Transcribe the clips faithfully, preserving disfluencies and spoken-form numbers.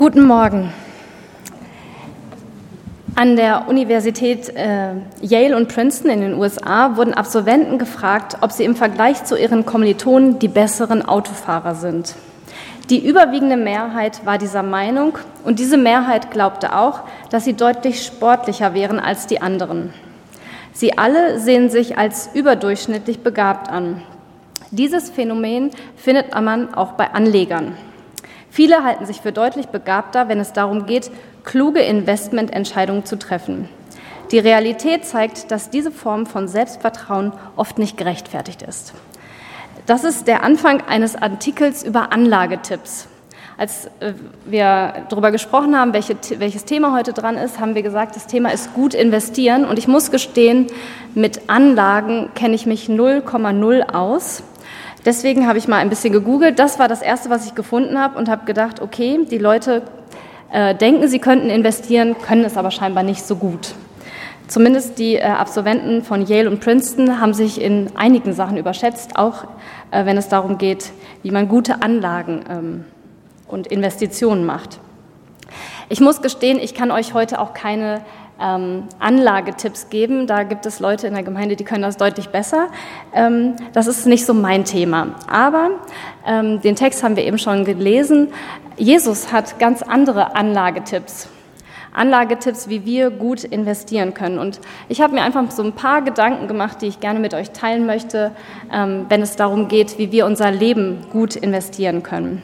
Guten Morgen. An der Universität äh, Yale und Princeton in den U S A wurden Absolventen gefragt, ob sie im Vergleich zu ihren Kommilitonen die besseren Autofahrer sind. Die überwiegende Mehrheit war dieser Meinung und diese Mehrheit glaubte auch, dass sie deutlich sportlicher wären als die anderen. Sie alle sehen sich als überdurchschnittlich begabt an. Dieses Phänomen findet man auch bei Anlegern. Viele halten sich für deutlich begabter, wenn es darum geht, kluge Investmententscheidungen zu treffen. Die Realität zeigt, dass diese Form von Selbstvertrauen oft nicht gerechtfertigt ist. Das ist der Anfang eines Artikels über Anlagetipps. Als wir darüber gesprochen haben, welche, welches Thema heute dran ist, haben wir gesagt, das Thema ist gut investieren. Und ich muss gestehen, mit Anlagen kenne ich mich null Komma null aus. Deswegen habe ich mal ein bisschen gegoogelt. Das war das Erste, was ich gefunden habe und habe gedacht, okay, die Leute äh, denken, sie könnten investieren, können es aber scheinbar nicht so gut. Zumindest die äh, Absolventen von Yale und Princeton haben sich in einigen Sachen überschätzt, auch äh, wenn es darum geht, wie man gute Anlagen ähm, und Investitionen macht. Ich muss gestehen, ich kann euch heute auch keine ähm, Anlagetipps geben. Da gibt es Leute in der Gemeinde, die können das deutlich besser. Ähm, das ist nicht so mein Thema. Aber ähm, den Text haben wir eben schon gelesen. Jesus hat ganz andere Anlagetipps. Anlagetipps, wie wir gut investieren können. Und ich habe mir einfach so ein paar Gedanken gemacht, die ich gerne mit euch teilen möchte, ähm, wenn es darum geht, wie wir unser Leben gut investieren können.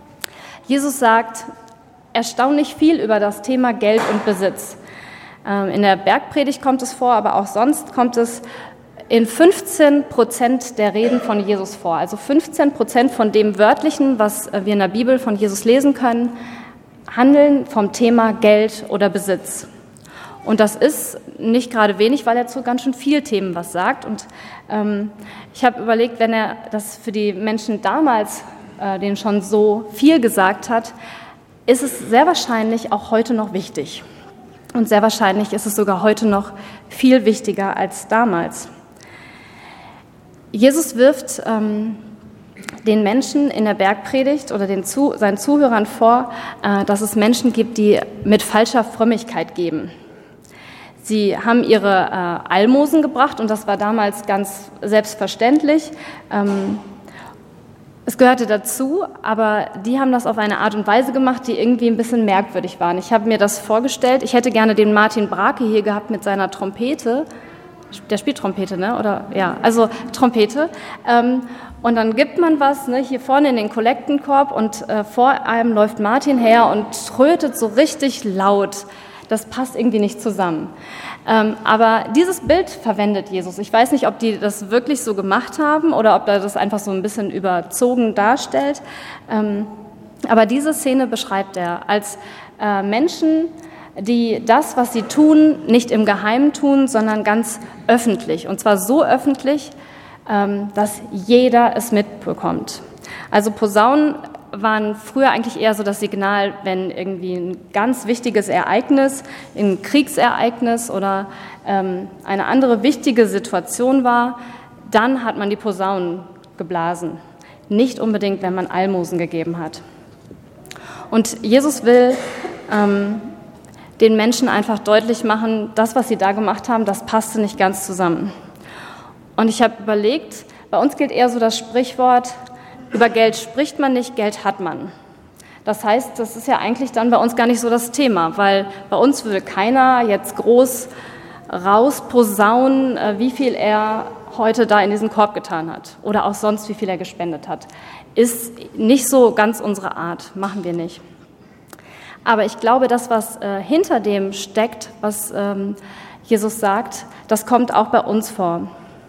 Jesus sagt erstaunlich viel über das Thema Geld und Besitz. In der Bergpredigt kommt es vor, aber auch sonst kommt es in fünfzehn Prozent der Reden von Jesus vor. Also fünfzehn Prozent von dem Wörtlichen, was wir in der Bibel von Jesus lesen können, handeln vom Thema Geld oder Besitz. Und das ist nicht gerade wenig, weil er zu ganz schön vielen Themen was sagt. Und ähm, ich habe überlegt, wenn er das für die Menschen damals, äh, denen schon so viel gesagt hat, ist es sehr wahrscheinlich auch heute noch wichtig. Und sehr wahrscheinlich ist es sogar heute noch viel wichtiger als damals. Jesus wirft ähm, den Menschen in der Bergpredigt oder den zu, seinen Zuhörern vor, äh, dass es Menschen gibt, die mit falscher Frömmigkeit geben. Sie haben ihre äh, Almosen gebracht und das war damals ganz selbstverständlich. Ähm, Es gehörte dazu, aber die haben das auf eine Art und Weise gemacht, die irgendwie ein bisschen merkwürdig waren. Ich habe mir das vorgestellt, ich hätte gerne den Martin Brake hier gehabt mit seiner Trompete. Der spielt Trompete, ne? Oder ja, also Trompete. Ähm, und dann gibt man was, ne, hier vorne in den Kollektenkorb und äh, vor einem läuft Martin her und trötet so richtig laut. Das passt irgendwie nicht zusammen. Ähm, aber dieses Bild verwendet Jesus. Ich weiß nicht, ob die das wirklich so gemacht haben oder ob er das einfach so ein bisschen überzogen darstellt. Ähm, aber diese Szene beschreibt er als äh, Menschen, die das, was sie tun, nicht im Geheimen tun, sondern ganz öffentlich. Und zwar so öffentlich, ähm, dass jeder es mitbekommt. Also Posaunen waren früher eigentlich eher so das Signal, wenn irgendwie ein ganz wichtiges Ereignis, ein Kriegsereignis oder ähm, eine andere wichtige Situation war, dann hat man die Posaunen geblasen. Nicht unbedingt, wenn man Almosen gegeben hat. Und Jesus will ähm, den Menschen einfach deutlich machen, das, was sie da gemacht haben, das passte nicht ganz zusammen. Und ich habe überlegt, bei uns gilt eher so das Sprichwort, über Geld spricht man nicht, Geld hat man. Das heißt, das ist ja eigentlich dann bei uns gar nicht so das Thema, weil bei uns würde keiner jetzt groß rausposaunen, wie viel er heute da in diesen Korb getan hat oder auch sonst, wie viel er gespendet hat. Ist nicht so ganz unsere Art, machen wir nicht. Aber ich glaube, das, was äh, hinter dem steckt, was ähm, Jesus sagt, das kommt auch bei uns vor.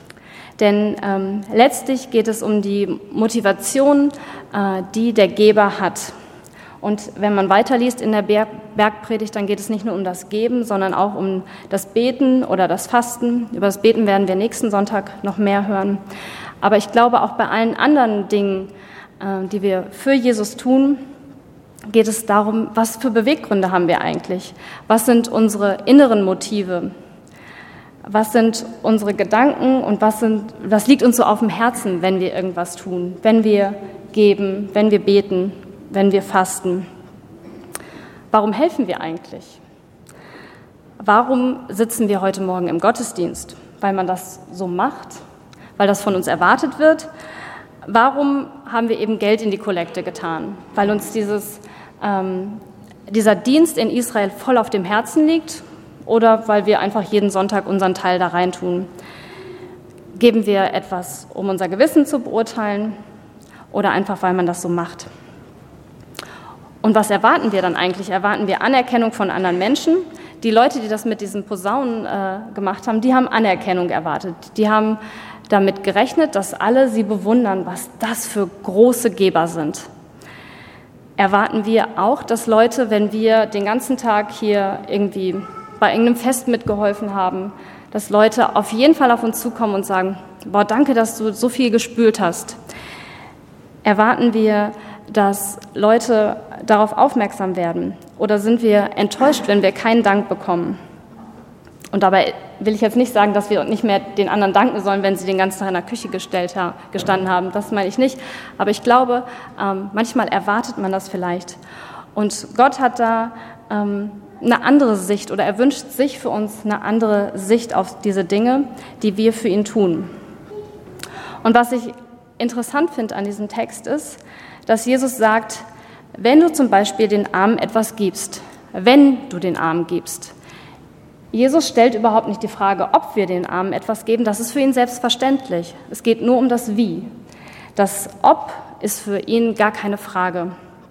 Denn ähm, letztlich geht es um die Motivation, äh, die der Geber hat. Und wenn man weiterliest in der Berg- Bergpredigt, dann geht es nicht nur um das Geben, sondern auch um das Beten oder das Fasten. Über das Beten werden wir nächsten Sonntag noch mehr hören. Aber ich glaube, auch bei allen anderen Dingen, äh, die wir für Jesus tun, geht es darum, was für Beweggründe haben wir eigentlich? Was sind unsere inneren Motive? Was sind unsere Gedanken und was, sind, was liegt uns so auf dem Herzen, wenn wir irgendwas tun, wenn wir geben, wenn wir beten, wenn wir fasten? Warum helfen wir eigentlich? Warum sitzen wir heute Morgen im Gottesdienst? Weil man das so macht? Weil das von uns erwartet wird? Warum haben wir eben Geld in die Kollekte getan? Weil uns dieses, ähm, dieser Dienst in Israel voll auf dem Herzen liegt oder weil wir einfach jeden Sonntag unseren Teil da rein tun? Geben wir etwas, um unser Gewissen zu beurteilen oder einfach, weil man das so macht? Und was erwarten wir dann eigentlich? Erwarten wir Anerkennung von anderen Menschen? Die Leute, die das mit diesen Posaunen äh, gemacht haben, die haben Anerkennung erwartet. Die haben damit gerechnet, dass alle sie bewundern, was das für große Geber sind. Erwarten wir auch, dass Leute, wenn wir den ganzen Tag hier irgendwie bei irgendeinem Fest mitgeholfen haben, dass Leute auf jeden Fall auf uns zukommen und sagen, boah, danke, dass du so viel gespült hast. Erwarten wir, dass Leute darauf aufmerksam werden? Oder sind wir enttäuscht, wenn wir keinen Dank bekommen? Und dabei will ich jetzt nicht sagen, dass wir nicht mehr den anderen danken sollen, wenn sie den ganzen Tag in der Küche gestellt, gestanden haben. Das meine ich nicht. Aber ich glaube, ähm, manchmal erwartet man das vielleicht. Und Gott hat da ähm, eine andere Sicht oder er wünscht sich für uns eine andere Sicht auf diese Dinge, die wir für ihn tun. Und was ich interessant finde an diesem Text ist, dass Jesus sagt, wenn du zum Beispiel den Armen etwas gibst, wenn du den Armen gibst. Jesus stellt überhaupt nicht die Frage, ob wir den Armen etwas geben, das ist für ihn selbstverständlich. Es geht nur um das Wie. Das Ob ist für ihn gar keine Frage.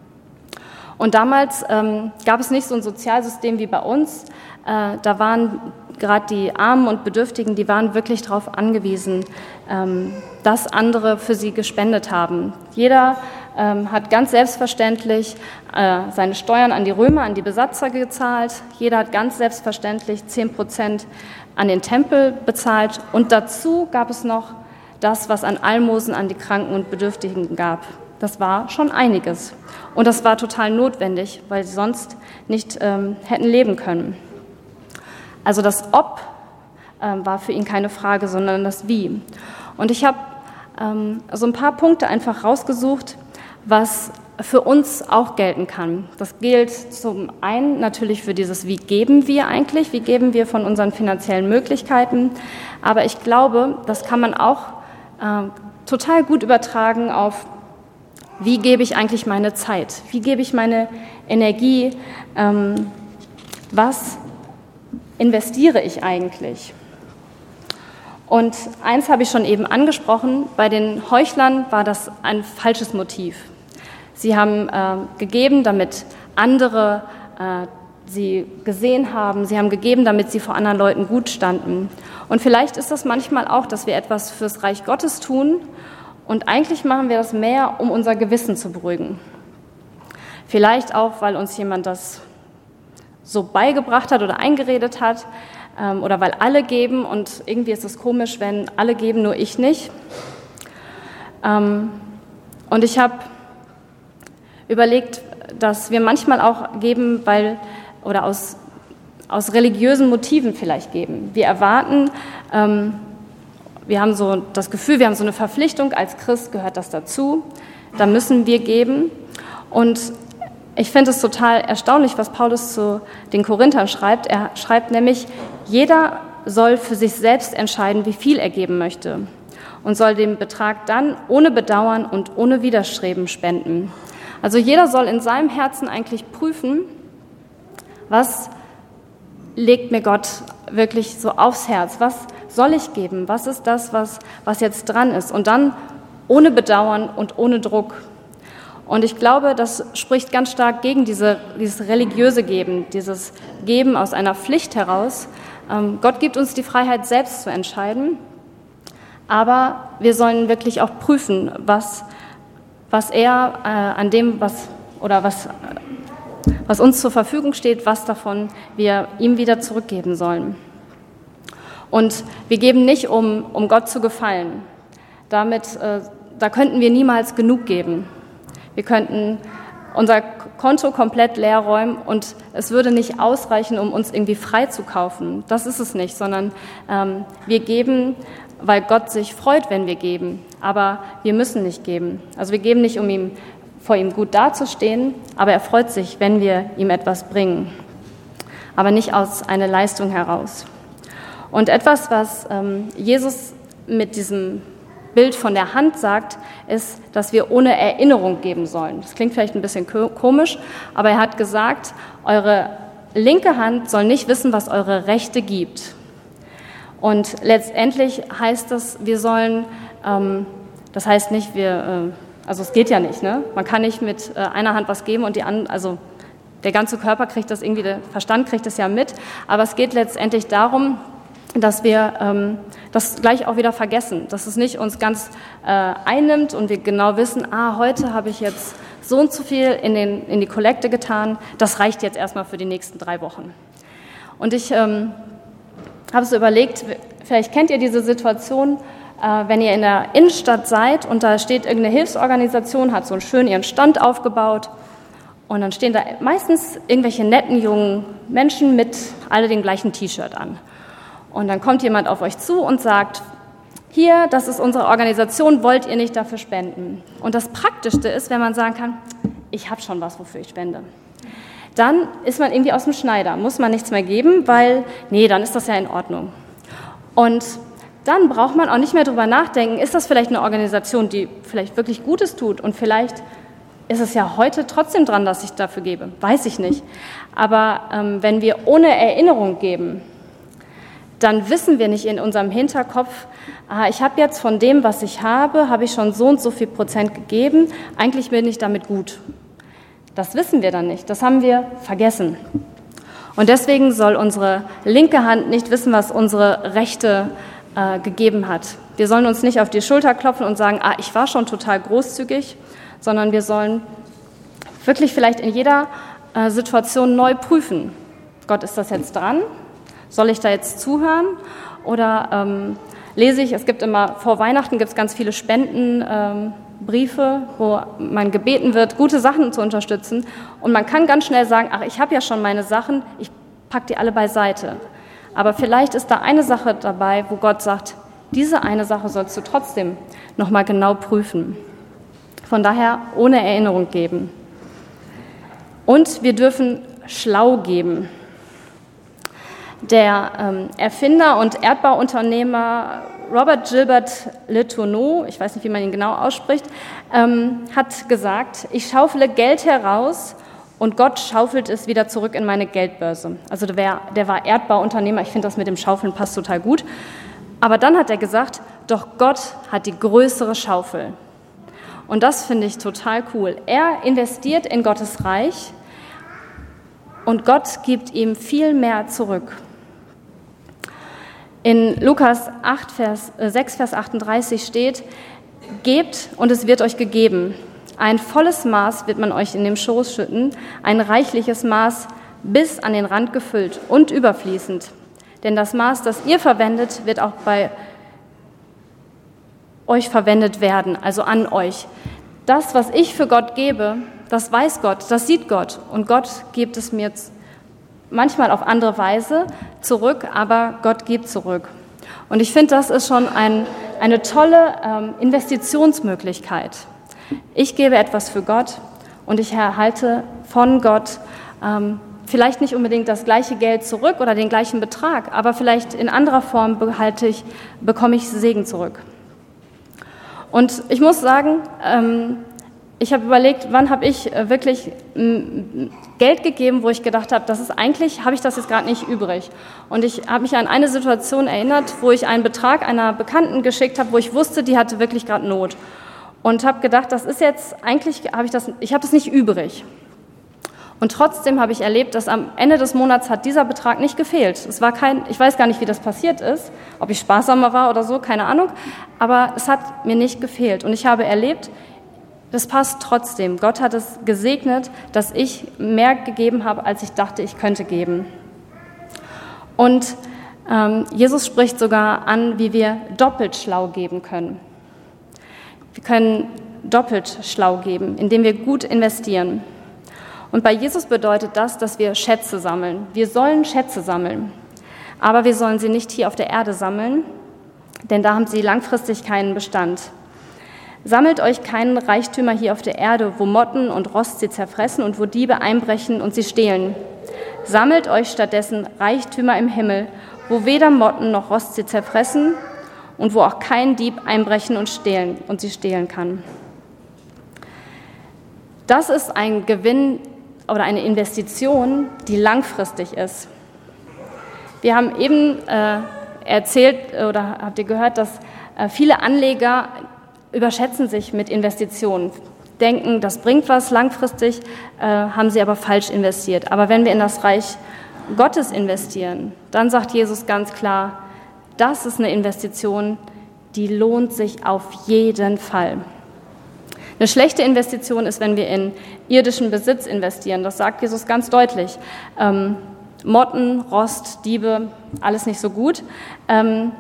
Und damals ähm, gab es nicht so ein Sozialsystem wie bei uns. Äh, da waren gerade die Armen und Bedürftigen, die waren wirklich darauf angewiesen, ähm, dass andere für sie gespendet haben. Jeder ähm, hat ganz selbstverständlich äh, seine Steuern an die Römer, an die Besatzer gezahlt. Jeder hat ganz selbstverständlich zehn Prozent an den Tempel bezahlt. Und dazu gab es noch das, was an Almosen an die Kranken und Bedürftigen gab. Das war schon einiges. Und das war total notwendig, weil sie sonst nicht ähm, hätten leben können. Also das Ob ähm, war für ihn keine Frage, sondern das Wie. Und ich habe ähm, so ein paar Punkte einfach rausgesucht, was für uns auch gelten kann. Das gilt zum einen natürlich für dieses, wie geben wir eigentlich, wie geben wir von unseren finanziellen Möglichkeiten. Aber ich glaube, das kann man auch äh, total gut übertragen auf, wie gebe ich eigentlich meine Zeit, wie gebe ich meine Energie, ähm, was investiere ich eigentlich? Und eins habe ich schon eben angesprochen, bei den Heuchlern war das ein falsches Motiv. Sie haben äh, gegeben, damit andere äh, sie gesehen haben, sie haben gegeben, damit sie vor anderen Leuten gut standen. Und vielleicht ist das manchmal auch, dass wir etwas fürs Reich Gottes tun und eigentlich machen wir das mehr, um unser Gewissen zu beruhigen. Vielleicht auch, weil uns jemand das so beigebracht hat oder eingeredet hat ähm, oder weil alle geben und irgendwie ist es komisch, wenn alle geben, nur ich nicht. Ähm, und ich habe überlegt, dass wir manchmal auch geben, weil oder aus, aus religiösen Motiven vielleicht geben. Wir erwarten, ähm, wir haben so das Gefühl, wir haben so eine Verpflichtung, als Christ gehört das dazu, da müssen wir geben. Und ich finde es total erstaunlich, was Paulus zu den Korinthern schreibt. Er schreibt nämlich, jeder soll für sich selbst entscheiden, wie viel er geben möchte und soll den Betrag dann ohne Bedauern und ohne Widerstreben spenden. Also jeder soll in seinem Herzen eigentlich prüfen, was legt mir Gott wirklich so aufs Herz, was soll ich geben, was ist das, was, was jetzt dran ist und dann ohne Bedauern und ohne Druck. Und ich glaube, das spricht ganz stark gegen diese, dieses religiöse Geben, dieses Geben aus einer Pflicht heraus. Ähm, Gott gibt uns die Freiheit, selbst zu entscheiden, aber wir sollen wirklich auch prüfen, was, was er äh, an dem, was oder was, was uns zur Verfügung steht, was davon wir ihm wieder zurückgeben sollen. Und wir geben nicht, um, um Gott zu gefallen. Damit, äh, da könnten wir niemals genug geben. Wir könnten unser Konto komplett leer räumen und es würde nicht ausreichen, um uns irgendwie frei zu kaufen. Das ist es nicht, sondern ähm, wir geben, weil Gott sich freut, wenn wir geben. Aber wir müssen nicht geben. Also wir geben nicht, um ihm vor ihm gut dazustehen, aber er freut sich, wenn wir ihm etwas bringen, aber nicht aus einer Leistung heraus. Und etwas, was ähm, Jesus mit diesem Bild von der Hand sagt, ist, dass wir ohne Erinnerung geben sollen. Das klingt vielleicht ein bisschen komisch, aber er hat gesagt, eure linke Hand soll nicht wissen, was eure rechte gibt. Und letztendlich heißt das, wir sollen, ähm, das heißt nicht, wir, äh, also es geht ja nicht, ne? Man kann nicht mit äh, einer Hand was geben und die andere, also der ganze Körper kriegt das irgendwie, der Verstand kriegt das ja mit, aber es geht letztendlich darum, dass wir ähm, das gleich auch wieder vergessen, dass es nicht uns ganz äh, einnimmt und wir genau wissen, ah, heute habe ich jetzt so und so viel in, den, in die Kollekte getan, das reicht jetzt erstmal für die nächsten drei Wochen. Und ich ähm, habe so überlegt, vielleicht kennt ihr diese Situation, äh, wenn ihr in der Innenstadt seid und da steht irgendeine Hilfsorganisation, hat so einen schön ihren Stand aufgebaut und dann stehen da meistens irgendwelche netten jungen Menschen mit alle dem gleichen T-Shirt an. Und dann kommt jemand auf euch zu und sagt, hier, das ist unsere Organisation, wollt ihr nicht dafür spenden? Und das Praktischste ist, wenn man sagen kann, ich habe schon was, wofür ich spende. Dann ist man irgendwie aus dem Schneider, muss man nichts mehr geben, weil, nee, dann ist das ja in Ordnung. Und dann braucht man auch nicht mehr drüber nachdenken, ist das vielleicht eine Organisation, die vielleicht wirklich Gutes tut und vielleicht ist es ja heute trotzdem dran, dass ich dafür gebe, weiß ich nicht. Aber ähm, wenn wir ohne Erinnerung geben, dann wissen wir nicht in unserem Hinterkopf, ah, ich habe jetzt von dem, was ich habe, habe ich schon so und so viel Prozent gegeben, eigentlich bin ich damit gut. Das wissen wir dann nicht, das haben wir vergessen. Und deswegen soll unsere linke Hand nicht wissen, was unsere rechte äh, gegeben hat. Wir sollen uns nicht auf die Schulter klopfen und sagen, ah, ich war schon total großzügig, sondern wir sollen wirklich vielleicht in jeder äh, Situation neu prüfen. Gott, ist das jetzt dran? Soll ich da jetzt zuhören oder ähm, lese ich, es gibt immer, vor Weihnachten gibt es ganz viele Spendenbriefe, ähm, wo man gebeten wird, gute Sachen zu unterstützen und man kann ganz schnell sagen, ach, ich habe ja schon meine Sachen, ich packe die alle beiseite. Aber vielleicht ist da eine Sache dabei, wo Gott sagt, diese eine Sache sollst du trotzdem nochmal genau prüfen. Von daher ohne Erinnerung geben. Und wir dürfen schlau geben. Der ähm, Erfinder und Erdbauunternehmer Robert Gilbert Le Tourneau, ich weiß nicht, wie man ihn genau ausspricht, ähm, hat gesagt, ich schaufele Geld heraus und Gott schaufelt es wieder zurück in meine Geldbörse. Also der, wär, der war Erdbauunternehmer, ich finde das mit dem Schaufeln passt total gut. Aber dann hat er gesagt, doch Gott hat die größere Schaufel. Und das finde ich total cool. Er investiert in Gottes Reich und Gott gibt ihm viel mehr zurück. In Lukas acht, Vers, äh, sechs, Vers achtunddreißig steht, gebt und es wird euch gegeben. Ein volles Maß wird man euch in den Schoß schütten, ein reichliches Maß bis an den Rand gefüllt und überfließend. Denn das Maß, das ihr verwendet, wird auch bei euch verwendet werden, also an euch. Das, was ich für Gott gebe, das weiß Gott, das sieht Gott. Und Gott gibt es mir manchmal auf andere Weise zurück, aber Gott gibt zurück. Und ich finde, das ist schon ein, eine tolle ähm, Investitionsmöglichkeit. Ich gebe etwas für Gott und ich erhalte von Gott ähm, vielleicht nicht unbedingt das gleiche Geld zurück oder den gleichen Betrag, aber vielleicht in anderer Form behalte ich, bekomme ich Segen zurück. Und ich muss sagen, ähm, ich habe überlegt, wann habe ich wirklich Geld gegeben, wo ich gedacht habe, das ist eigentlich, habe ich das jetzt gerade nicht übrig. Und ich habe mich an eine Situation erinnert, wo ich einen Betrag einer Bekannten geschickt habe, wo ich wusste, die hatte wirklich gerade Not. Und habe gedacht, das ist jetzt, eigentlich habe ich das, ich habe das nicht übrig. Und trotzdem habe ich erlebt, dass am Ende des Monats hat dieser Betrag nicht gefehlt. Es war kein, ich weiß gar nicht, wie das passiert ist, ob ich sparsamer war oder so, keine Ahnung. Aber es hat mir nicht gefehlt. Und ich habe erlebt, das passt trotzdem. Gott hat es gesegnet, dass ich mehr gegeben habe, als ich dachte, ich könnte geben. Und ähm, Jesus spricht sogar an, wie wir doppelt schlau geben können. Wir können doppelt schlau geben, indem wir gut investieren. Und bei Jesus bedeutet das, dass wir Schätze sammeln. Wir sollen Schätze sammeln, aber wir sollen sie nicht hier auf der Erde sammeln, denn da haben sie langfristig keinen Bestand. Sammelt euch keinen Reichtümer hier auf der Erde, wo Motten und Rost sie zerfressen und wo Diebe einbrechen und sie stehlen. Sammelt euch stattdessen Reichtümer im Himmel, wo weder Motten noch Rost sie zerfressen und wo auch kein Dieb einbrechen und stehlen und sie stehlen kann. Das ist ein Gewinn oder eine Investition, die langfristig ist. Wir haben eben äh, erzählt oder habt ihr gehört, dass äh, viele Anleger überschätzen sich mit Investitionen, denken, das bringt was langfristig, äh, haben sie aber falsch investiert. Aber wenn wir in das Reich Gottes investieren, dann sagt Jesus ganz klar, das ist eine Investition, die lohnt sich auf jeden Fall. Eine schlechte Investition ist, wenn wir in irdischen Besitz investieren. Das sagt Jesus ganz deutlich. Ähm, Motten, Rost, Diebe, alles nicht so gut. Ähm,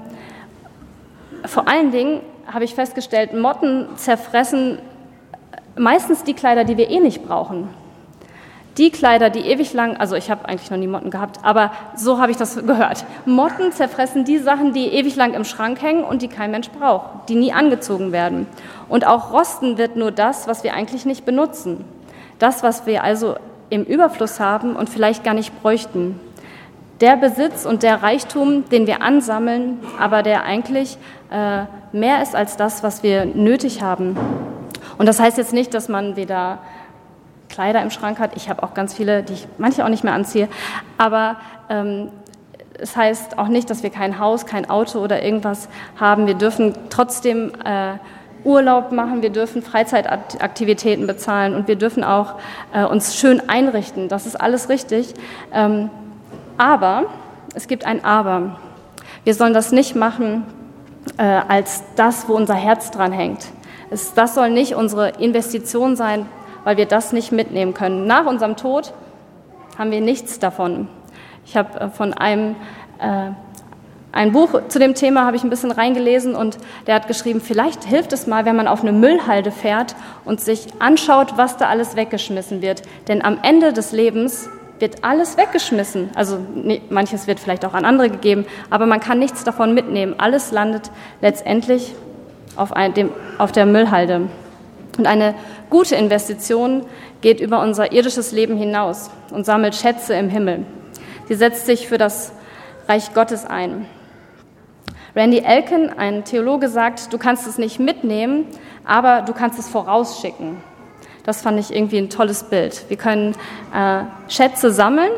vor allen Dingen habe ich festgestellt, Motten zerfressen meistens die Kleider, die wir eh nicht brauchen. Die Kleider, die ewig lang, also ich habe eigentlich noch nie Motten gehabt, aber so habe ich das gehört. Motten zerfressen die Sachen, die ewig lang im Schrank hängen und die kein Mensch braucht, die nie angezogen werden. Und auch rosten wird nur das, was wir eigentlich nicht benutzen. Das, was wir also im Überfluss haben und vielleicht gar nicht bräuchten. Der Besitz und der Reichtum, den wir ansammeln, aber der eigentlich äh, mehr ist als das, was wir nötig haben. Und das heißt jetzt nicht, dass man weder Kleider im Schrank hat. Ich habe auch ganz viele, die ich manche auch nicht mehr anziehe. Aber ähm, es heißt auch nicht, dass wir kein Haus, kein Auto oder irgendwas haben. Wir dürfen trotzdem äh, Urlaub machen, wir dürfen Freizeitaktivitäten bezahlen und wir dürfen auch äh, uns schön einrichten. Das ist alles richtig. Ähm, aber, es gibt ein Aber. Wir sollen das nicht machen äh, als das, wo unser Herz dran hängt. Es, das soll nicht unsere Investition sein, weil wir das nicht mitnehmen können. Nach unserem Tod haben wir nichts davon. Ich habe äh, von einem äh, ein Buch zu dem Thema habe ich ein bisschen reingelesen und der hat geschrieben, vielleicht hilft es mal, wenn man auf eine Müllhalde fährt und sich anschaut, was da alles weggeschmissen wird. Denn am Ende des Lebens wird alles weggeschmissen. Also nee, manches wird vielleicht auch an andere gegeben, aber man kann nichts davon mitnehmen. Alles landet letztendlich auf, ein, dem, auf der Müllhalde. Und eine gute Investition geht über unser irdisches Leben hinaus und sammelt Schätze im Himmel. Sie setzt sich für das Reich Gottes ein. Randy Elkin, ein Theologe, sagt, du kannst es nicht mitnehmen, aber du kannst es vorausschicken. Das fand ich irgendwie ein tolles Bild. Wir können äh, Schätze sammeln,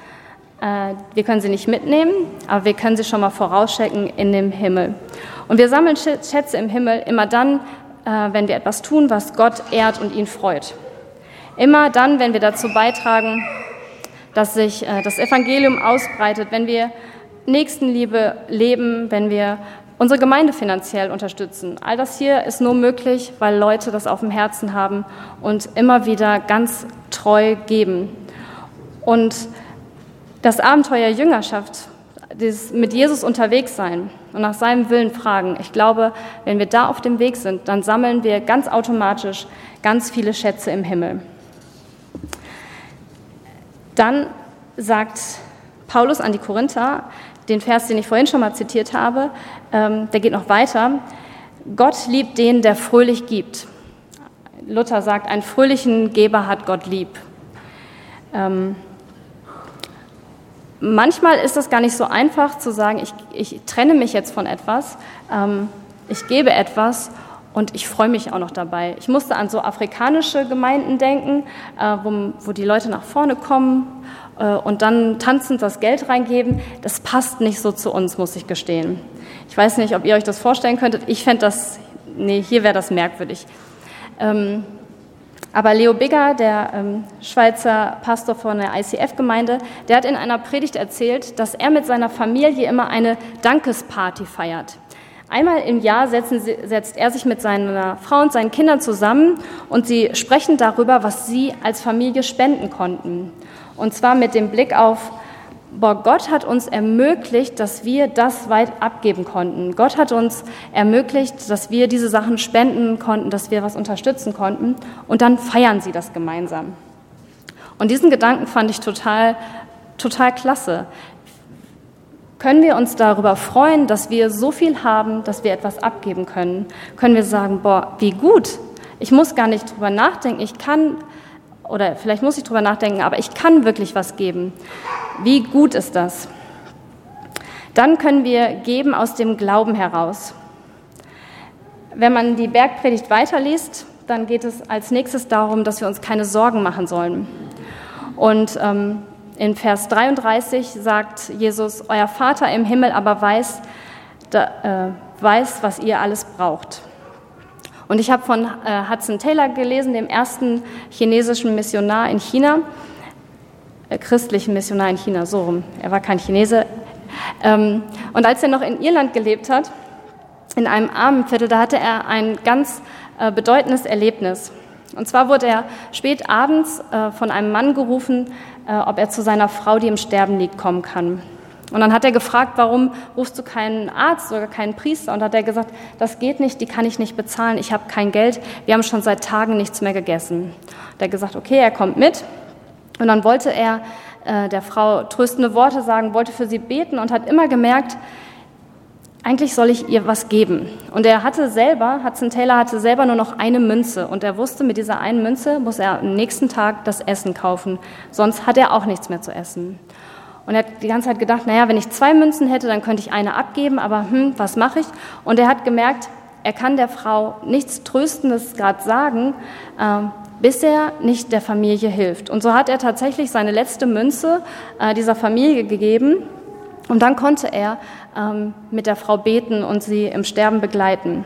äh, wir können sie nicht mitnehmen, aber wir können sie schon mal vorausschicken in dem Himmel. Und wir sammeln Schätze im Himmel immer dann, äh, wenn wir etwas tun, was Gott ehrt und ihn freut. Immer dann, wenn wir dazu beitragen, dass sich äh, das Evangelium ausbreitet, wenn wir Nächstenliebe leben, wenn wir unsere Gemeinde finanziell unterstützen. All das hier ist nur möglich, weil Leute das auf dem Herzen haben und immer wieder ganz treu geben. Und das Abenteuer Jüngerschaft, dieses mit Jesus unterwegs sein und nach seinem Willen fragen, ich glaube, wenn wir da auf dem Weg sind, dann sammeln wir ganz automatisch ganz viele Schätze im Himmel. Dann sagt Paulus an die Korinther, den Vers, den ich vorhin schon mal zitiert habe, ähm, der geht noch weiter. Gott liebt den, der fröhlich gibt. Luther sagt, einen fröhlichen Geber hat Gott lieb. Ähm, manchmal ist es gar nicht so einfach zu sagen, ich, ich trenne mich jetzt von etwas, ähm, ich gebe etwas und ich freue mich auch noch dabei. Ich musste an so afrikanische Gemeinden denken, äh, wo, wo die Leute nach vorne kommen äh, und dann tanzend das Geld reingeben. Das passt nicht so zu uns, muss ich gestehen. Ich weiß nicht, ob ihr euch das vorstellen könntet. Ich fände das, nee, hier wäre das merkwürdig. Ähm, aber Leo Bigger, der ähm, Schweizer Pastor von der I C F-Gemeinde, der hat in einer Predigt erzählt, dass er mit seiner Familie immer eine Dankesparty feiert. Einmal im Jahr setzen sie, setzt er sich mit seiner Frau und seinen Kindern zusammen und sie sprechen darüber, was sie als Familie spenden konnten. Und zwar mit dem Blick auf, boah, Gott hat uns ermöglicht, dass wir das weit abgeben konnten. Gott hat uns ermöglicht, dass wir diese Sachen spenden konnten, dass wir was unterstützen konnten. Und dann feiern sie das gemeinsam. Und diesen Gedanken fand ich total, total klasse. Können wir uns darüber freuen, dass wir so viel haben, dass wir etwas abgeben können? Können wir sagen, boah, wie gut, ich muss gar nicht drüber nachdenken, ich kann, oder vielleicht muss ich drüber nachdenken, aber ich kann wirklich was geben. Wie gut ist das? Dann können wir geben aus dem Glauben heraus. Wenn man die Bergpredigt weiterliest, dann geht es als nächstes darum, dass wir uns keine Sorgen machen sollen. Und ähm, in Vers dreiunddreißig sagt Jesus, euer Vater im Himmel aber weiß, da, äh, weiß, was ihr alles braucht. Und ich habe von äh, Hudson Taylor gelesen, dem ersten chinesischen Missionar in China, äh, christlichen Missionar in China, so rum, er war kein Chinese. Ähm, und als er noch in Irland gelebt hat, in einem Armenviertel, da hatte er ein ganz äh, bedeutendes Erlebnis. Und zwar wurde er spät abends äh, von einem Mann gerufen, äh, ob er zu seiner Frau, die im Sterben liegt, kommen kann. Und dann hat er gefragt, warum rufst du keinen Arzt oder keinen Priester? Und hat er gesagt, das geht nicht, die kann ich nicht bezahlen, ich habe kein Geld, wir haben schon seit Tagen nichts mehr gegessen. Und er hat gesagt, okay, er kommt mit. Und dann wollte er äh, der Frau tröstende Worte sagen, wollte für sie beten und hat immer gemerkt, eigentlich soll ich ihr was geben. Und er hatte selber, Hudson Taylor hatte selber nur noch eine Münze. Und er wusste, mit dieser einen Münze muss er am nächsten Tag das Essen kaufen. Sonst hat er auch nichts mehr zu essen. Und er hat die ganze Zeit gedacht, naja, wenn ich zwei Münzen hätte, dann könnte ich eine abgeben. Aber hm, was mache ich? Und er hat gemerkt, er kann der Frau nichts Tröstendes gerade sagen, äh, bis er nicht der Familie hilft. Und so hat er tatsächlich seine letzte Münze äh, dieser Familie gegeben. Und dann konnte er ähm, mit der Frau beten und sie im Sterben begleiten.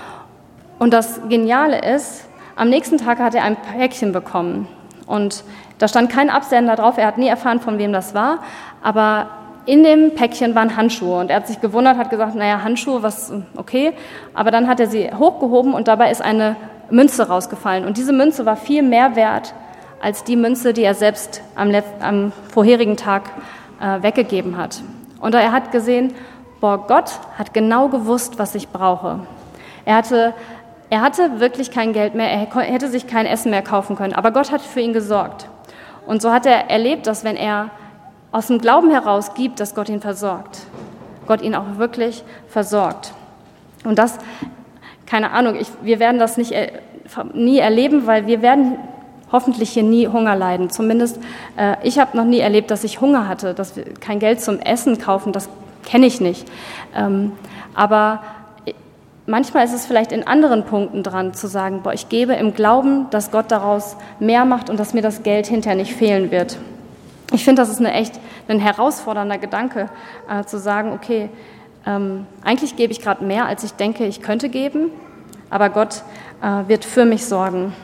Und das Geniale ist, am nächsten Tag hat er ein Päckchen bekommen. Und da stand kein Absender drauf, er hat nie erfahren, von wem das war. Aber in dem Päckchen waren Handschuhe. Und er hat sich gewundert, hat gesagt, naja, Handschuhe, was, okay. Aber dann hat er sie hochgehoben und dabei ist eine Münze rausgefallen. Und diese Münze war viel mehr wert als die Münze, die er selbst am, Letz-, am vorherigen Tag äh, weggegeben hat. Und er hat gesehen, boah, Gott hat genau gewusst, was ich brauche. Er hatte, er hatte wirklich kein Geld mehr, er hätte sich kein Essen mehr kaufen können, aber Gott hat für ihn gesorgt. Und so hat er erlebt, dass wenn er aus dem Glauben heraus gibt, dass Gott ihn versorgt, Gott ihn auch wirklich versorgt. Und das, keine Ahnung, ich, wir werden das nicht, nie erleben, weil wir werden hoffentlich hier nie Hunger leiden. Zumindest, äh, ich habe noch nie erlebt, dass ich Hunger hatte, dass wir kein Geld zum Essen kaufen, das kenne ich nicht. Ähm, aber manchmal ist es vielleicht in anderen Punkten dran, zu sagen, boah, ich gebe im Glauben, dass Gott daraus mehr macht und dass mir das Geld hinterher nicht fehlen wird. Ich finde, das ist eine echt ein herausfordernder Gedanke, äh, zu sagen, okay, ähm, eigentlich gebe ich gerade mehr, als ich denke, ich könnte geben, aber Gott äh, wird für mich sorgen.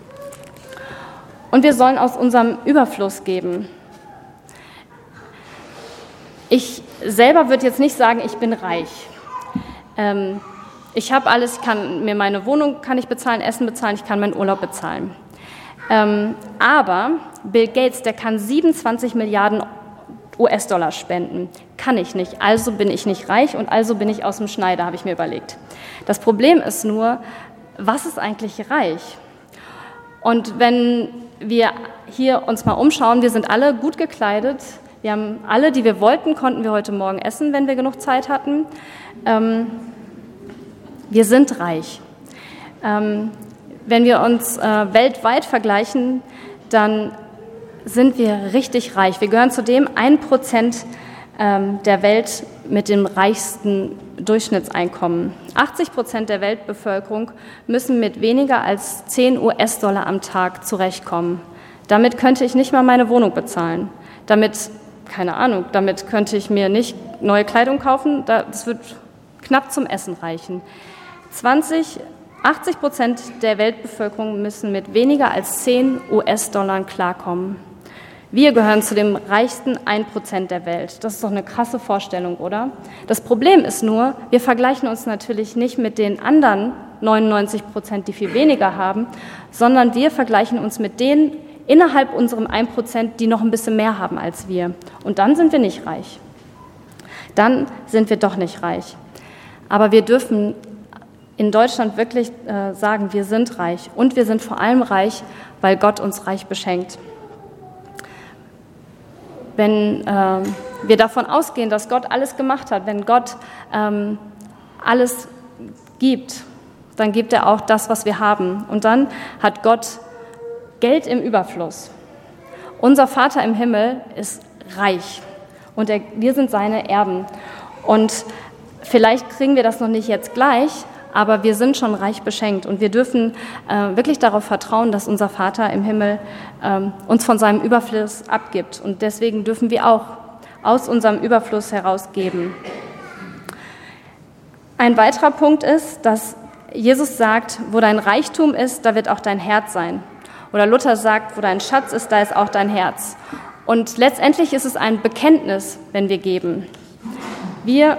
Und wir sollen aus unserem Überfluss geben. Ich selber würde jetzt nicht sagen, ich bin reich. Ähm, ich habe alles, ich kann mir meine Wohnung kann ich bezahlen, Essen bezahlen, ich kann meinen Urlaub bezahlen. Ähm, aber Bill Gates, der kann siebenundzwanzig Milliarden U S-Dollar spenden. Kann ich nicht. Also bin ich nicht reich und also bin ich aus dem Schneider, habe ich mir überlegt. Das Problem ist nur, was ist eigentlich reich? Und wenn wir hier uns mal umschauen, wir sind alle gut gekleidet, wir haben alle, die wir wollten, konnten wir heute Morgen essen, wenn wir genug Zeit hatten. Ähm, wir sind reich. Ähm, wenn wir uns äh, weltweit vergleichen, dann sind wir richtig reich. Wir gehören zu dem ein Prozent ähm, der Welt mit dem reichsten Durchschnittseinkommen. achtzig Prozent der Weltbevölkerung müssen mit weniger als zehn U S-Dollar am Tag zurechtkommen. Damit könnte ich nicht mal meine Wohnung bezahlen. Damit, keine Ahnung, damit könnte ich mir nicht neue Kleidung kaufen. Das wird knapp zum Essen reichen. zwanzig, achtzig Prozent der Weltbevölkerung müssen mit weniger als zehn U S-Dollar klarkommen. Wir gehören zu dem reichsten ein Prozent der Welt. Das ist doch eine krasse Vorstellung, oder? Das Problem ist nur, wir vergleichen uns natürlich nicht mit den anderen neunundneunzig Prozent, die viel weniger haben, sondern wir vergleichen uns mit denen innerhalb unserem ein Prozent, die noch ein bisschen mehr haben als wir. Und dann sind wir nicht reich. Dann sind wir doch nicht reich. Aber wir dürfen in Deutschland wirklich äh, sagen, wir sind reich. Und wir sind vor allem reich, weil Gott uns reich beschenkt. wenn äh, wir davon ausgehen, dass Gott alles gemacht hat, wenn Gott ähm, alles gibt, dann gibt er auch das, was wir haben. Und dann hat Gott Geld im Überfluss. Unser Vater im Himmel ist reich und er, wir sind seine Erben. Und vielleicht kriegen wir das noch nicht jetzt gleich, aber wir sind schon reich beschenkt und wir dürfen äh, wirklich darauf vertrauen, dass unser Vater im Himmel ähm, uns von seinem Überfluss abgibt. Und deswegen dürfen wir auch aus unserem Überfluss herausgeben. Ein weiterer Punkt ist, dass Jesus sagt, wo dein Reichtum ist, da wird auch dein Herz sein. Oder Luther sagt, wo dein Schatz ist, da ist auch dein Herz. Und letztendlich ist es ein Bekenntnis, wenn wir geben. Wir,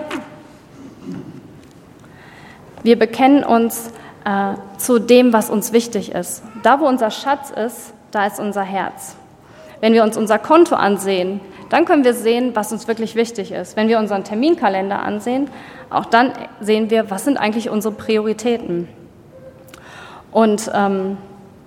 wir bekennen uns äh, zu dem, was uns wichtig ist. Da, wo unser Schatz ist, da ist unser Herz. Wenn wir uns unser Konto ansehen, dann können wir sehen, was uns wirklich wichtig ist. Wenn wir unseren Terminkalender ansehen, auch dann sehen wir, was sind eigentlich unsere Prioritäten. Und ähm,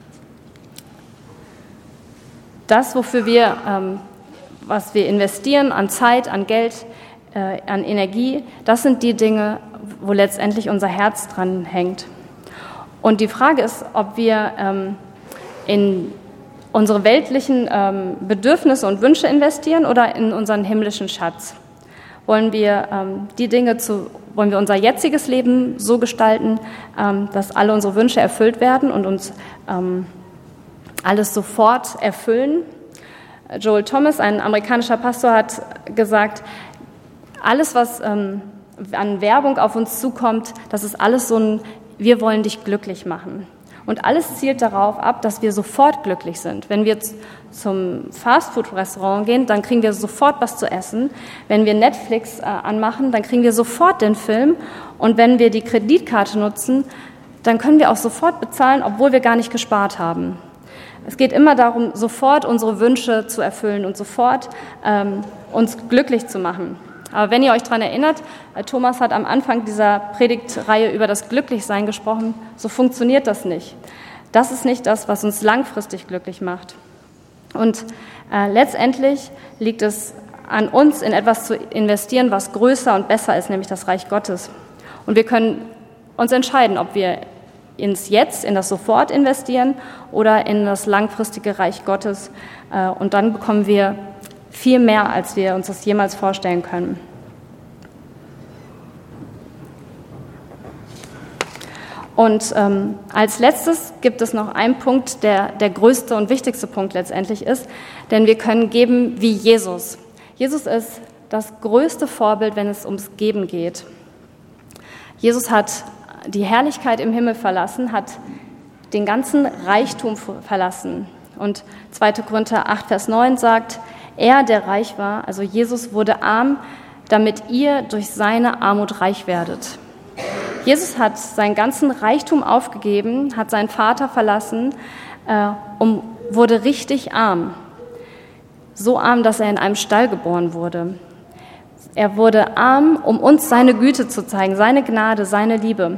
das, wofür wir, ähm, was wir investieren an Zeit, an Geld, äh, an Energie, das sind die Dinge, wo letztendlich unser Herz dran hängt. Und die Frage ist, ob wir ähm, in unsere weltlichen ähm, Bedürfnisse und Wünsche investieren oder in unseren himmlischen Schatz. Wollen wir ähm, die Dinge zu, wollen wir unser jetziges Leben so gestalten, ähm, dass alle unsere Wünsche erfüllt werden und uns ähm, alles sofort erfüllen? Joel Thomas, ein amerikanischer Pastor, hat gesagt, alles, was ähm, an Werbung auf uns zukommt, das ist alles so ein, wir wollen dich glücklich machen. Und alles zielt darauf ab, dass wir sofort glücklich sind. Wenn wir zum Fastfood-Restaurant gehen, dann kriegen wir sofort was zu essen. Wenn wir Netflix äh, anmachen, dann kriegen wir sofort den Film. Und wenn wir die Kreditkarte nutzen, dann können wir auch sofort bezahlen, obwohl wir gar nicht gespart haben. Es geht immer darum, sofort unsere Wünsche zu erfüllen und sofort ähm, uns glücklich zu machen. Aber wenn ihr euch daran erinnert, Thomas hat am Anfang dieser Predigtreihe über das Glücklichsein gesprochen, so funktioniert das nicht. Das ist nicht das, was uns langfristig glücklich macht. Und äh, letztendlich liegt es an uns, in etwas zu investieren, was größer und besser ist, nämlich das Reich Gottes. Und wir können uns entscheiden, ob wir ins Jetzt, in das Sofort investieren oder in das langfristige Reich Gottes. Äh, und dann bekommen wir viel mehr, als wir uns das jemals vorstellen können. Und ähm, als letztes gibt es noch einen Punkt, der der größte und wichtigste Punkt letztendlich ist, denn wir können geben wie Jesus. Jesus ist das größte Vorbild, wenn es ums Geben geht. Jesus hat die Herrlichkeit im Himmel verlassen, hat den ganzen Reichtum verlassen. Und zweiter Korinther acht, Vers neun sagt, er, der reich war, also Jesus, wurde arm, damit ihr durch seine Armut reich werdet. Jesus hat seinen ganzen Reichtum aufgegeben, hat seinen Vater verlassen äh, und wurde richtig arm. So arm, dass er in einem Stall geboren wurde. Er wurde arm, um uns seine Güte zu zeigen, seine Gnade, seine Liebe.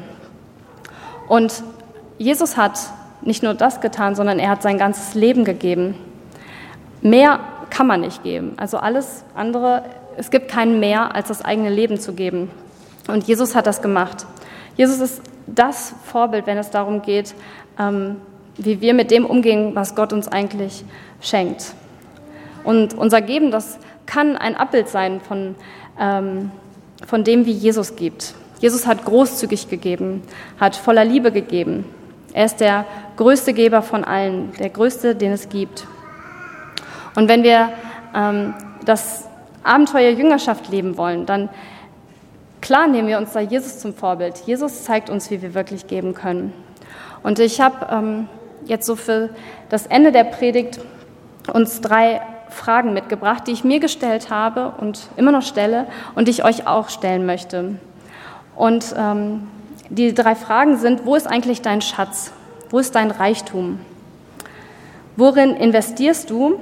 Und Jesus hat nicht nur das getan, sondern er hat sein ganzes Leben gegeben. Mehr kann man nicht geben. Also alles andere, es gibt kein Mehr, als das eigene Leben zu geben. Und Jesus hat das gemacht. Jesus ist das Vorbild, wenn es darum geht, ähm, wie wir mit dem umgehen, was Gott uns eigentlich schenkt. Und unser Geben, das kann ein Abbild sein von, ähm, von dem, wie Jesus gibt. Jesus hat großzügig gegeben, hat voller Liebe gegeben. Er ist der größte Geber von allen, der größte, den es gibt. Und wenn wir ähm, das Abenteuer Jüngerschaft leben wollen, dann klar nehmen wir uns da Jesus zum Vorbild. Jesus zeigt uns, wie wir wirklich geben können. Und ich habe ähm, jetzt so für das Ende der Predigt uns drei Fragen mitgebracht, die ich mir gestellt habe und immer noch stelle und die ich euch auch stellen möchte. Und ähm, die drei Fragen sind, wo ist eigentlich dein Schatz? Wo ist dein Reichtum? Worin investierst du?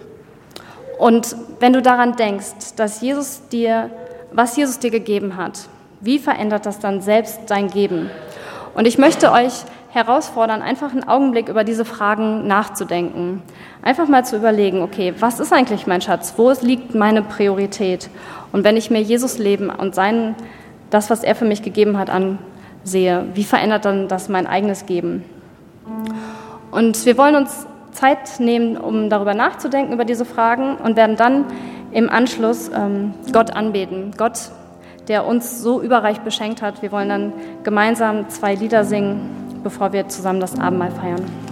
Und wenn du daran denkst, dass Jesus dir, was Jesus dir gegeben hat, wie verändert das dann selbst dein Geben? Und ich möchte euch herausfordern, einfach einen Augenblick über diese Fragen nachzudenken. Einfach mal zu überlegen, okay, was ist eigentlich mein Schatz? Wo liegt meine Priorität? Und wenn ich mir Jesus Leben und sein, das, was er für mich gegeben hat, ansehe, wie verändert dann das mein eigenes Geben? Und wir wollen uns Zeit nehmen, um darüber nachzudenken, über diese Fragen, und werden dann im Anschluss ähm, Gott anbeten. Gott, der uns so überreich beschenkt hat. Wir wollen dann gemeinsam zwei Lieder singen, bevor wir zusammen das Abendmahl feiern.